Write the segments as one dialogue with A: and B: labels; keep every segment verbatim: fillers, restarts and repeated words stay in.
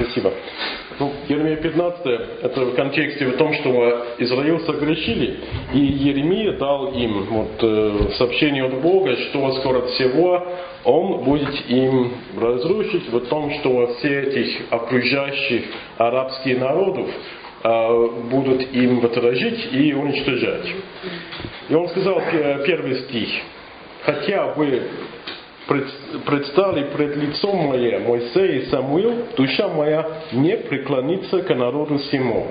A: Спасибо. Ну, Еремия пятнадцать, это в контексте в том, что Израиль согрешили, и Еремия дал им вот, э, сообщение от Бога, что скоро всего Он будет им разрушить в том, что все этих окружающих арабских народов э, будут им отражить и уничтожать. И Он сказал, первый стих: «Хотя вы предстали пред лицом мое, Моисей и Самуил, душа моя не преклонится к народу сему».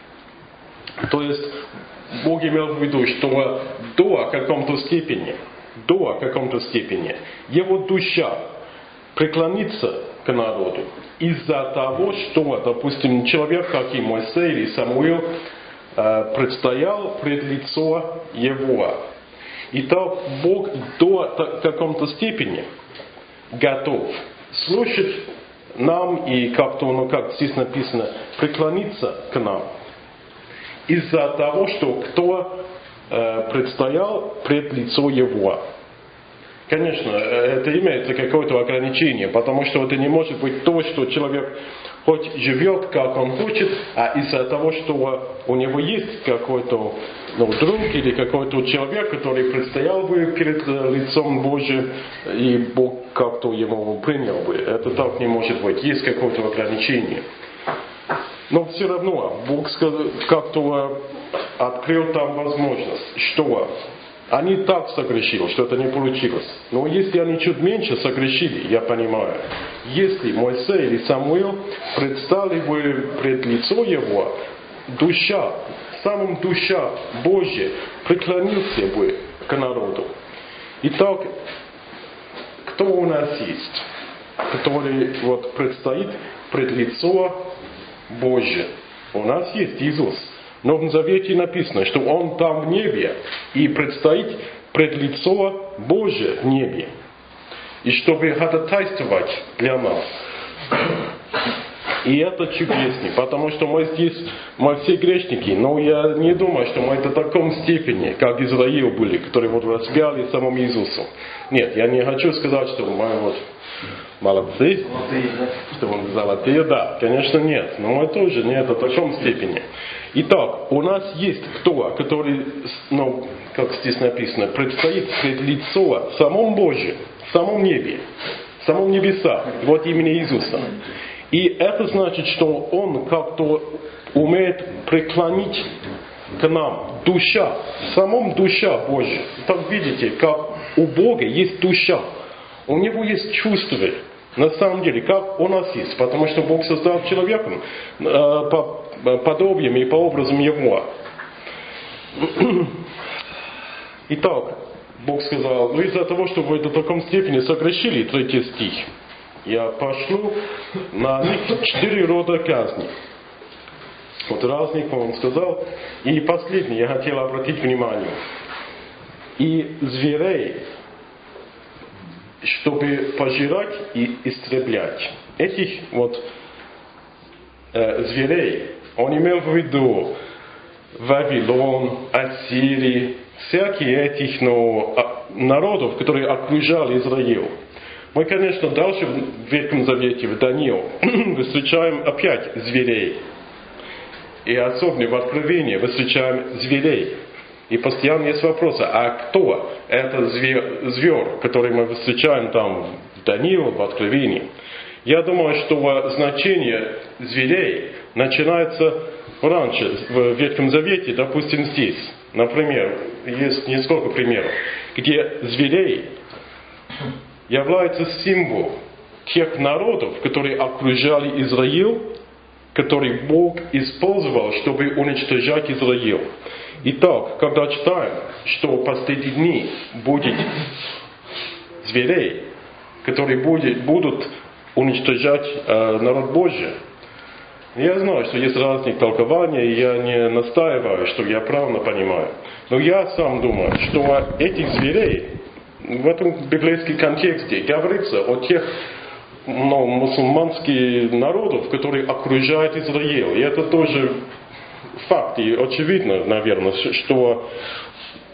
A: То есть Бог имел в виду, что до каком-то степени, до каком-то степени его душа преклонится к народу из-за того, что, допустим, человек, как и Моисей или Самуил, предстоял пред лицо его. Итак, Бог до каком-то степени готов слушать нам и как-то, ну как здесь написано, преклониться к нам из-за того, что кто э, предстоял пред лицо Его. Конечно, это имеется какое-то ограничение, потому что это не может быть то, что человек хоть живет, как он хочет, а из-за того, что у него есть какой-то ну, друг или какой-то человек, который предстоял бы перед лицом Божьим, и Бог как-то его принял бы. Это так не может быть. Есть какое-то ограничение. Но все равно Бог как-то открыл там возможность, что они так согрешили, что это не получилось. Но если они чуть меньше согрешили, я понимаю, если Моисей или Самуил предстали бы пред лицо его, душа, самым душа Божья преклонился бы к народу. Итак, кто у нас есть, который вот предстоит пред лицо Божье? У нас есть Иисус. В Новом Завете написано, что Он там в небе и предстоит пред лицо Божие в небе. И чтобы ходатайствовать для нас. И это чудесно, потому что мы здесь, мы все грешники, но я не думаю, что мы до такой степени, как Израиль были, которые вот распяли самому Иисусу. Нет, я не хочу сказать, что мы вот молодцы, что мы золотые, да, конечно нет, но мы тоже не до такой степени. Итак, у нас есть кто, который, ну, как здесь написано, предстоит пред лицо самому Божьему, в самом небе, в самом небеса, вот имени Иисуса. И это значит, что Он как-то умеет преклонить к нам душа, в самом душа Божья. Так видите, как у Бога есть душа, у Него есть чувства. На самом деле, как у нас есть, потому что Бог создал человека э, по подобием и по образам Его. Итак, Бог сказал, ну из-за того, что вы до такой степени согрешили, третий стих, я пошлю на них четыре рода казни. Вот разных Он сказал. И последний, я хотел обратить внимание. И зверей, чтобы пожирать и истреблять. Этих вот э, зверей, Он имел в виду Вавилон, Ассирий, всякие этих ну, народов, которые окружали Израиль. Мы, конечно, дальше в Ветхом Завете, в Даниил, встречаем опять зверей. И особенно в Откровении встречаем зверей. И постоянно есть вопросы, а кто это зверь, зверь, который мы встречаем там в Данииле, в Откровении? Я думаю, что значение зверей начинается раньше, в Ветхом Завете, допустим, здесь. Например, есть несколько примеров, где зверей является символ тех народов, которые окружали Израиль, который Бог использовал, чтобы уничтожать Израиль. Итак, когда читаем, что в последние дни будет зверей, которые будет, будут уничтожать э, народ Божий, я знаю, что есть разные толкования, и я не настаиваю, что я правильно понимаю. Но я сам думаю, что этих зверей в этом библейском контексте говорится о тех ну, мусульманских народов, которые окружают Израиль. И это тоже факт, и очевидно, наверное, что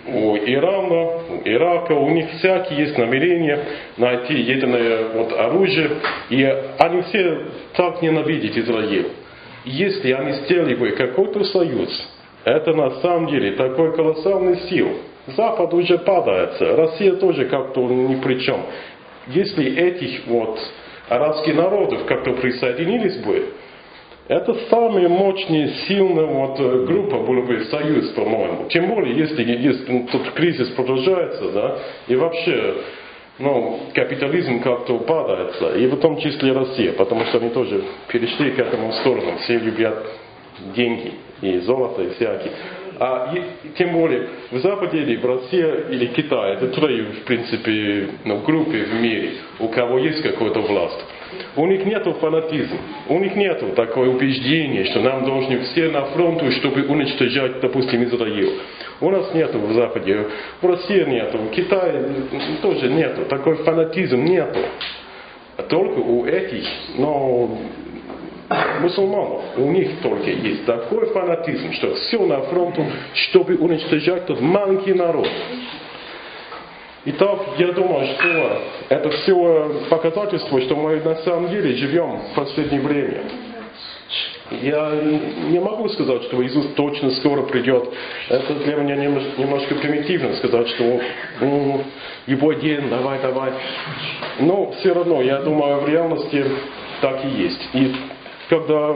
A: у Ирана, у Ирака, у них всякие есть намерения найти ядерное вот оружие, и они все так ненавидят Израиль. Если они сделали бы какой-то союз, это на самом деле такой колоссальный сил. Запад уже падает, Россия тоже как-то ни при чем. Если этих вот арабских народов как-то присоединились бы, это самая мощная, сильная вот группа была бы союз, по-моему. Тем более, если, если ну, тут кризис продолжается, да, и вообще, ну, капитализм как-то падает, и в том числе Россия, потому что они тоже перешли к этому сторону, все любят деньги и золото и всякие. А и, тем более в Западе или в России или Китае, это трое, в принципе, ну, группы в мире, у кого есть какая-то власть. У них нету фанатизма, у них нету такое убеждение, что нам должны все на фронту, чтобы уничтожать, допустим, Израиль. У нас нету в Западе, в России нету, в Китае тоже нету, такой фанатизм нету. Только у этих, но мусульманов, у них только есть такой фанатизм, что все на фронту, чтобы уничтожать тот маленький народ. Итак, я думаю, что это все показательство, что мы на самом деле живем в последнее время. Я не могу сказать, что Иисус точно скоро придет. Это для меня немножко примитивно сказать, что ну, любой день, давай, давай. Но все равно, я думаю, в реальности так и есть. И когда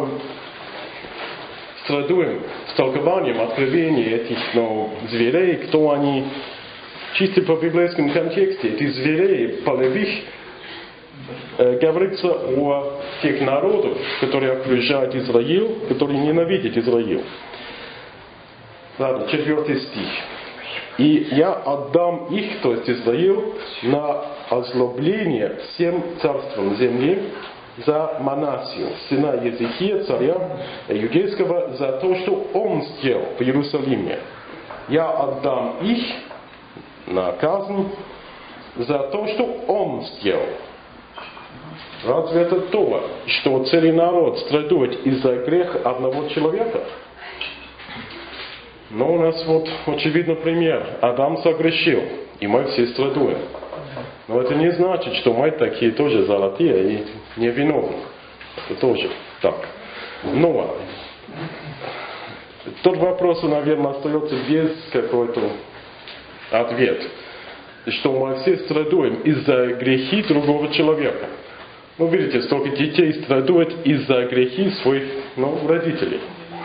A: страдуем с толкованием откровений этих ну, зверей, кто они, чисто по библейскому контексте, эти зверей полевых, э, говорится о тех народах, которые окружают Израиль, которые ненавидят Израиль. Ладно, четвертый стих. «И я отдам их, то есть Израиль, на озлобление всем царствам земли, за Манасию, сына Езекия, царя иудейского, за то, что он сделал в Иерусалиме. Я отдам их на казнь за то, что он сделал». Разве это то, что целый народ страдает из-за греха одного человека? Но у нас вот очевидный пример. Адам согрешил, и мы все страдаем. Но это не значит, что мы такие тоже золотые и невиновны. Это тоже так. Но тот вопрос, наверное, остается без какой-то ответ, что мы все страдаем из-за грехи другого человека. Ну, видите, столько детей страдают из-за грехи своих ну, родителей.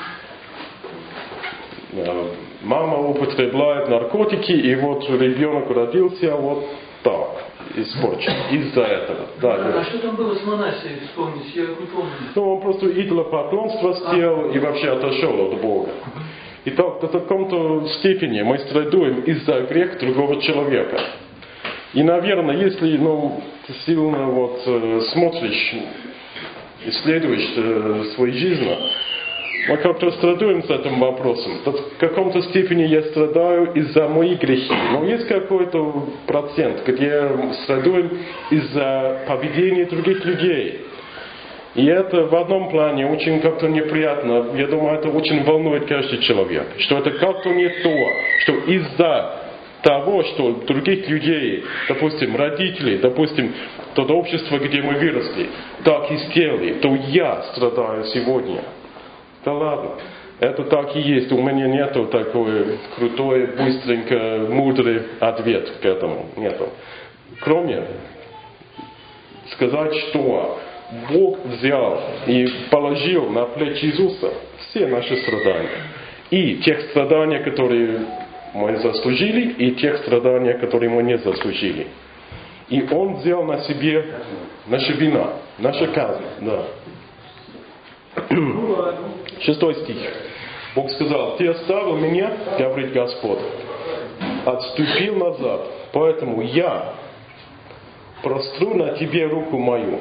A: Мама употребляет наркотики, и вот ребенок родился вот так, испорчен из-за этого. Да,
B: а, а что там было с Манасией, вспомнить? Я не помню.
A: Ну, он просто идолопоклонство сделал и вообще отошел от Бога. И так, до таком-то степени мы страдаем из-за греха другого человека. И, наверное, если ну, ты сильно вот, смотришь, исследуешь э, свою жизнь, мы как-то страдаем с этим вопросом. В каком-то степени я страдаю из-за моих грехи. Но есть какой-то процент, где страдаем из-за поведения других людей. И это в одном плане очень как-то неприятно. Я думаю, это очень волнует каждый человек. Что это как-то не то, что из-за того, что других людей, допустим, родителей, допустим, то общество, где мы выросли, так и сделали, то я страдаю сегодня. Да ладно, это так и есть. У меня нету такой крутой, быстренько, мудрый ответ к этому. Нету. Кроме сказать, что Бог взял и положил на плечи Иисуса все наши страдания. И тех страданий, которые мы заслужили, и тех страданий, которые мы не заслужили. И Он взял на себе наша вина, наша казнь. Да. Шестой стих. Бог сказал: «Ты оставил меня, говорит Господь, отступил назад, поэтому я простру на тебе руку мою».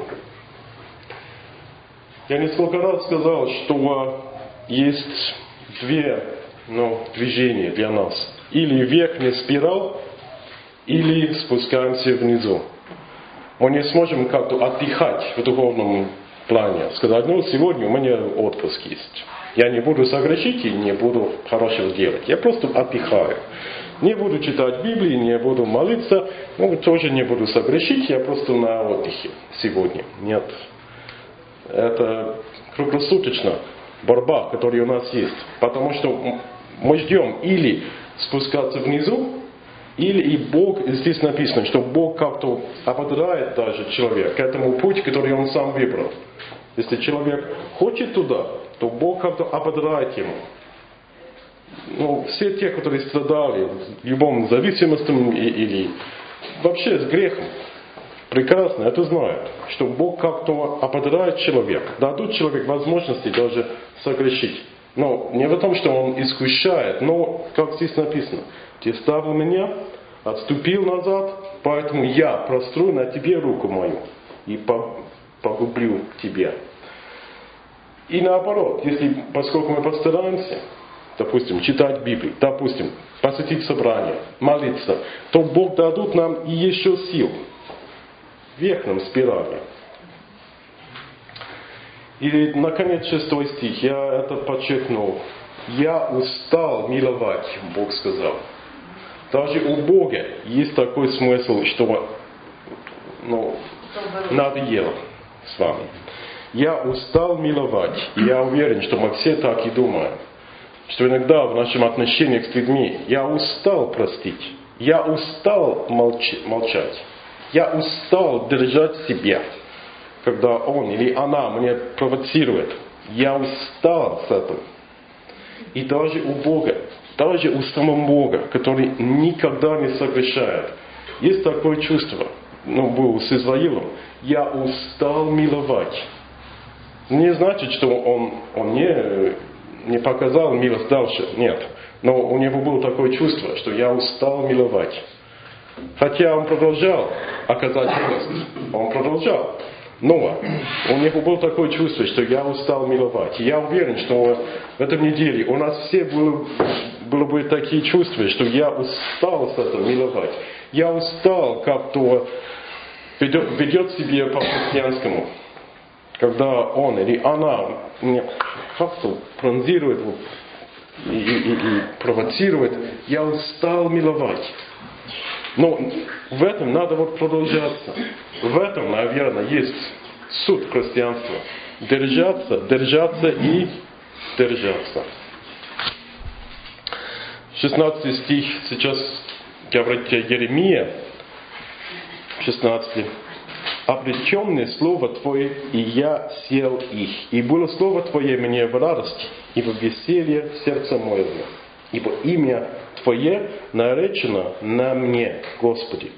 A: Я несколько раз сказал, что есть две ну, движения для нас. Или верхняя спираль, или спускаемся внизу. Мы не сможем как-то отдыхать в духовном плане. Сказать, ну сегодня у меня отпуск есть. Я не буду согрешить и не буду хорошего делать. Я просто отдыхаю. Не буду читать Библию, не буду молиться, ну, тоже не буду согрешить, я просто на отдыхе сегодня. Нет. Это круглосуточно борьба, которая у нас есть. Потому что мы ждем или спускаться внизу, или и Бог, здесь написано, что Бог как-то ободряет даже человека к этому пути, который он сам выбрал. Если человек хочет туда, то Бог как-то ободряет ему. Ну, все те, которые страдали в любом зависимости или вообще с грехом, прекрасно это знают, что Бог как-то ободряет человека, дадут человеку возможности даже согрешить. Но не в том, что он искушает, но, как здесь написано, ты ставил меня, отступил назад, поэтому я простру на тебе руку мою и погублю тебя. И наоборот, если, поскольку мы постараемся, допустим, читать Библию, допустим, посетить собрание, молиться, то Бог дадут нам и еще сил в верхнем спирали. И, наконец, шестой стих, я это подчеркнул. «Я устал миловать», Бог сказал. Даже у Бога есть такой смысл, что ну, надоело с вами. Я устал миловать. И я уверен, что мы все так и думаем. Что иногда в нашем отношении с людьми я устал простить. Я устал молч- молчать. Я устал держать себя, когда он или она меня провоцирует. Я устал с этого. И даже у Бога, даже у самого Бога, который никогда не согрешает, есть такое чувство, ну, был с Израилем, я устал миловать. Не значит, что он, он не, не показал милость дальше, нет. Но у него было такое чувство, что я устал миловать. Хотя он продолжал оказать милость, он продолжал. Но у него было такое чувство, что я устал миловать. И я уверен, что в этом неделе у нас все было, было бы такие чувства, что я устал с этого миловать. Я устал как-то ведет, ведет себя по-христианскому. Когда он или она меня как-то пронзирует и, и, и, и провоцирует, я устал миловать. Но в этом надо вот продолжаться. В этом, наверное, есть суть христианства. Держаться, держаться и держаться. шестнадцатый стих сейчас говорит Еремия, шестнадцатый. «Обреченное слово Твое, и я сел их, и было слово Твое мне в радость, и в веселье сердца моего, ибо имя Твое наречено на мне, Господи.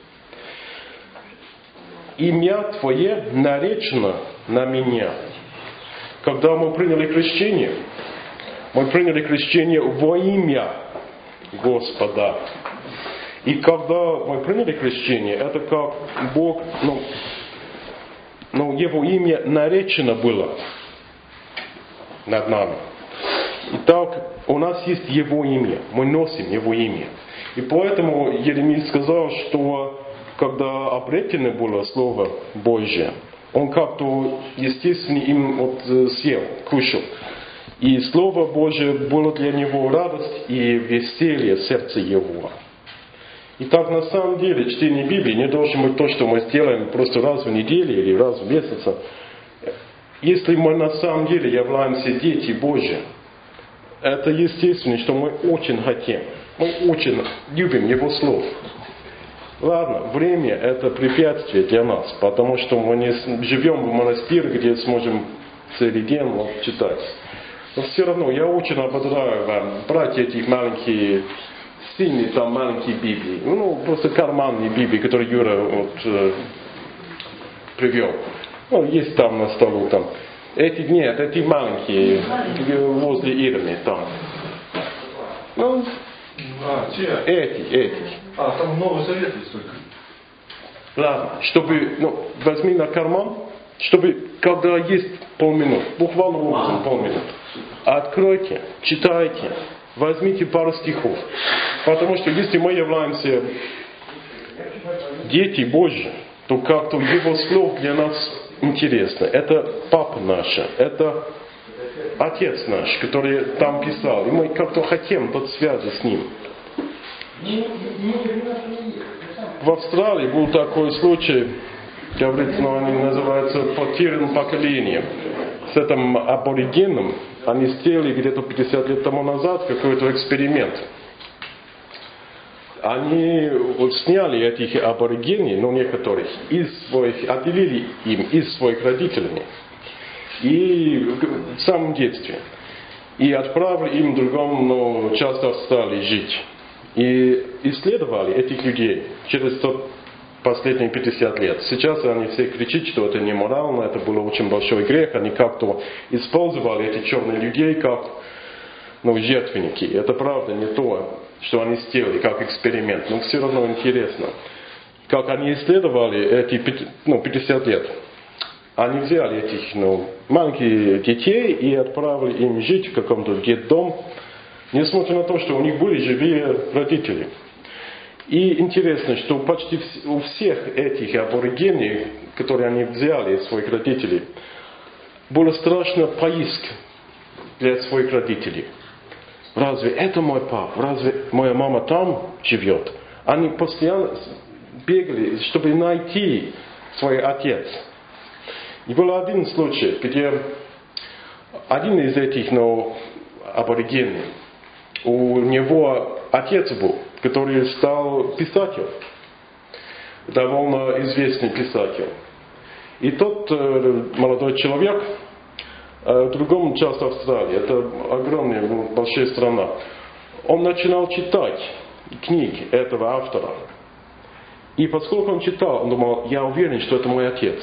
A: Имя Твое наречено на меня». Когда мы приняли крещение, мы приняли крещение во имя Господа. И когда мы приняли крещение, это как Бог, ну, ну, Его имя наречено было над нами. Итак, у нас есть Его имя, мы носим Его имя. И поэтому Еремия сказал, что когда обретено было Слово Божье, он как-то естественно им вот съел, кушал. И Слово Божье было для него радость и веселье в сердце его. Итак, на самом деле, чтение Библии не должно быть то, что мы сделаем просто раз в неделю или раз в месяц. Если мы на самом деле являемся дети Божьи, это естественно, что мы очень хотим, мы очень любим Его Слово. Ладно, время это препятствие для нас, потому что мы не живем в монастыре, где сможем целый день вот, читать. Но все равно я очень ободряю вам брать эти маленькие, сильные там маленькие Библии. Ну, просто карманные Библии, которые Юра вот, э, привел. Ну, есть там на столу там. Эти нет, эти маленькие, возле Ирмы там. Ну,
C: а, те?
A: эти, эти.
C: А, там Новый Завет есть только.
A: Ладно, чтобы, ну, возьми на карман, чтобы, когда есть полминут, буквально образом полминут, откройте, читайте, возьмите пару стихов. Потому что если мы являемся дети Божьи, то как-то Его слов для нас интересно. Это папа наш, это отец наш, который там писал. И мы как-то хотим под связи с ним. В Австралии был такой случай, говорится, ну, они называются потерянным поколением. С этим аборигеном они сделали где-то пятьдесят лет тому назад какой-то эксперимент. Они вот сняли этих аборигеней, ну некоторых, из своих, отделили им из своих родителей и в самом детстве. И отправили им в другом, ну, часть Австралии жить. И исследовали этих людей через тот последние пятьдесят лет. Сейчас они все кричат, что это неморально, это был очень большой грех. Они как-то использовали этих черных людей как, ну, жертвенники. Это правда не то, что они сделали как эксперимент, но все равно интересно. Как они исследовали эти, ну, пятьдесят лет. Они взяли этих, ну, маленьких детей и отправили им жить в каком-то детдом, несмотря на то, что у них были живые родители. И интересно, что почти у всех этих аборигенов, которые они взяли из своих родителей, было страшно поиск для своих родителей. Разве это мой папа? Разве моя мама там живет? Они постоянно бегали, чтобы найти свой отец. И был один случай, где один из этих, ну, аборигенов, у него отец был, который стал писателем, довольно известный писатель. И тот э, молодой человек э, в другом части Австралии, это огромная, большая страна, он начинал читать книги этого автора. И поскольку он читал, он думал, я уверен, что это мой отец.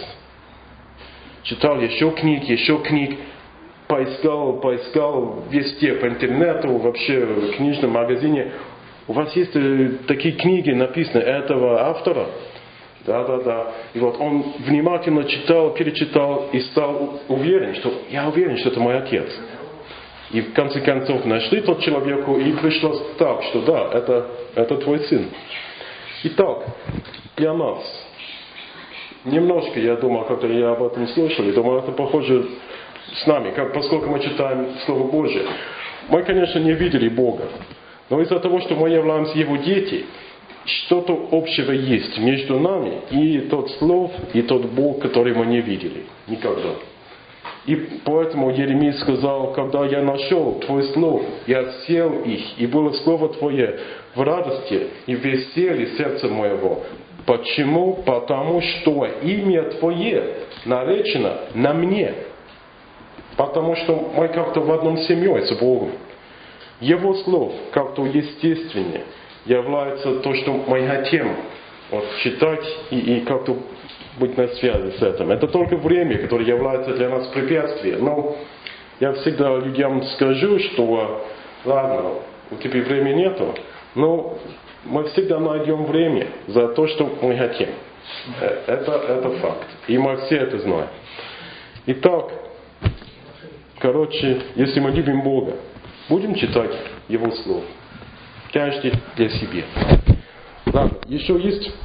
A: Читал еще книг, еще книг, поискал, поискал везде, по интернету, вообще в книжном магазине. У вас есть такие книги, написаны этого автора? Да, да, да. И вот он внимательно читал, перечитал и стал уверен, что я уверен, что это мой отец. И в конце концов нашли тот человеку, и пришлось так, что да, это, это твой сын. Итак, для нас, немножко я думал, когда я об этом слышал, и думал, это похоже с нами, как, поскольку мы читаем Слово Божие. Мы, конечно, не видели Бога. Но из-за того, что мы являемся Его дети, что-то общего есть между нами и тот Слов, и тот Бог, который мы не видели никогда. И поэтому Еремия сказал, когда я нашел Твой Слов, я сел их, и было Слово Твое в радости и в веселье сердца моего. Почему? Потому что имя Твое наречено на мне. Потому что мы как-то в одном семье с Богом. Его слов как-то естественнее является то, что мы хотим вот, читать и, и как-то быть на связи с этим. Это только время, которое является для нас препятствием. Но я всегда людям скажу, что ладно, у тебя времени нету, но мы всегда найдем время за то, что мы хотим. Это, это факт. И мы все это знаем. Итак, короче, если мы любим Бога, будем читать Его Слово. Каждый для себя. Ладно, еще есть